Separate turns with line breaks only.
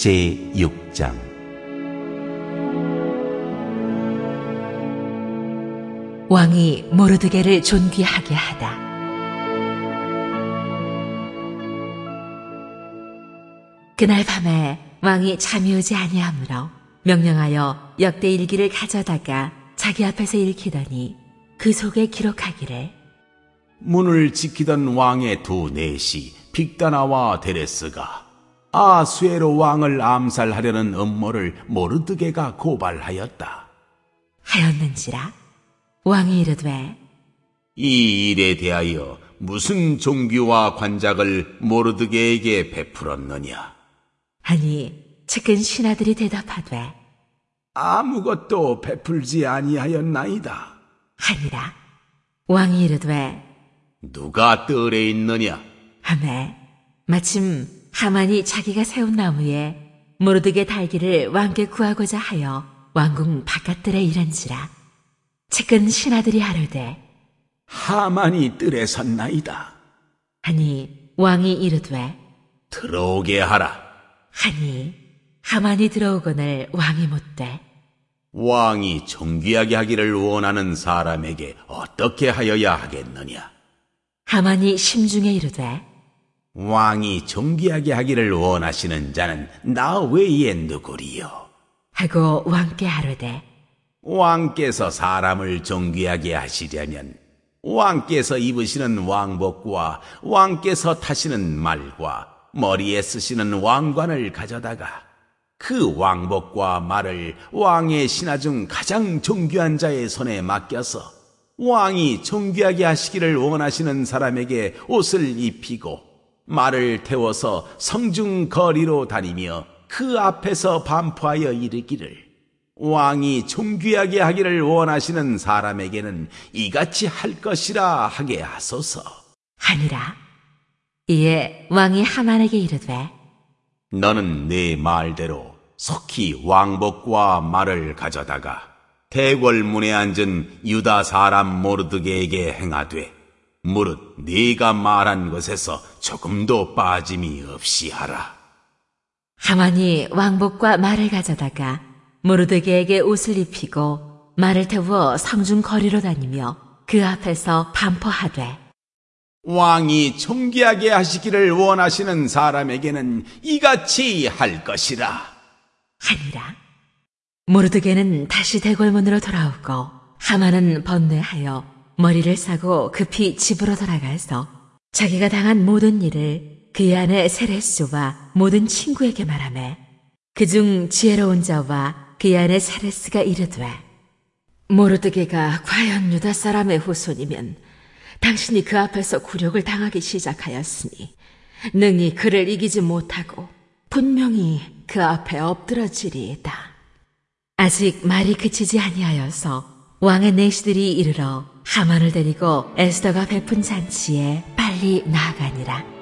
제6장.
왕이 모르드게를 존귀하게 하다. 그날 밤에 왕이 잠이 오지 아니하므로 명령하여 역대 일기를 가져다가 자기 앞에서 읽히더니 그 속에 기록하기를,
문을 지키던 왕의 두 내시 빅다나와 데레스가 아수에로 왕을 암살하려는 음모를 모르드게가 고발하였다
하였는지라. 왕이 이르되,
이 일에 대하여 무슨 종교와 관작을 모르드게에게 베풀었느냐
하니 측근 신하들이 대답하되,
아무것도 베풀지 아니하였나이다
하니라. 왕이 이르되,
누가 뜰에 있느냐
하매 마침 하만이 자기가 세운 나무에 모르드게 달기를 왕께 구하고자 하여 왕궁 바깥들에 이른지라. 측근 신하들이 하르되,
하만이 뜰에 섰나이다
하니 왕이 이르되,
들어오게 하라
하니 하만이 들어오거늘 왕이 묻되,
왕이 존귀하게 하기를 원하는 사람에게 어떻게 하여야 하겠느냐
하만이 심중에 이르되,
왕이 존귀하게 하기를 원하시는 자는 나 외에 누구리요
하고 왕께 하르되,
왕께서 사람을 존귀하게 하시려면 왕께서 입으시는 왕복과 왕께서 타시는 말과 머리에 쓰시는 왕관을 가져다가 그 왕복과 말을 왕의 신하 중 가장 존귀한 자의 손에 맡겨서 왕이 존귀하게 하시기를 원하시는 사람에게 옷을 입히고 말을 태워서 성중 거리로 다니며 그 앞에서 반포하여 이르기를, 왕이 존귀하게 하기를 원하시는 사람에게는 이같이 할 것이라 하게 하소서
하니라. 이에 왕이 하만에게 이르되,
너는 네 말대로 속히 왕복과 말을 가져다가 대궐문에 앉은 유다 사람 모르드게에게 행하되 무릇 네가 말한 것에서 조금도 빠짐이 없이 하라.
하만이 왕복과 말을 가져다가 모르드게에게 옷을 입히고 말을 태워 성중 거리로 다니며 그 앞에서 반포하되,
왕이 존귀하게 하시기를 원하시는 사람에게는 이같이 할 것이라
하니라. 모르드게는 다시 대궐문으로 돌아오고 하만은 번뇌하여 머리를 싸고 급히 집으로 돌아가서 자기가 당한 모든 일을 그의 아내 세레스와 모든 친구에게 말하매, 그중 지혜로운 자와 그의 아내 세레스가 이르되, 모르드게가 과연 유다 사람의 후손이면 당신이 그 앞에서 굴욕을 당하기 시작하였으니 능히 그를 이기지 못하고 분명히 그 앞에 엎드러지리이다. 아직 말이 그치지 아니하여서 왕의 내시들이 이르러 하만을 데리고 에스더가 베푼 잔치에 빨리 나아가니라.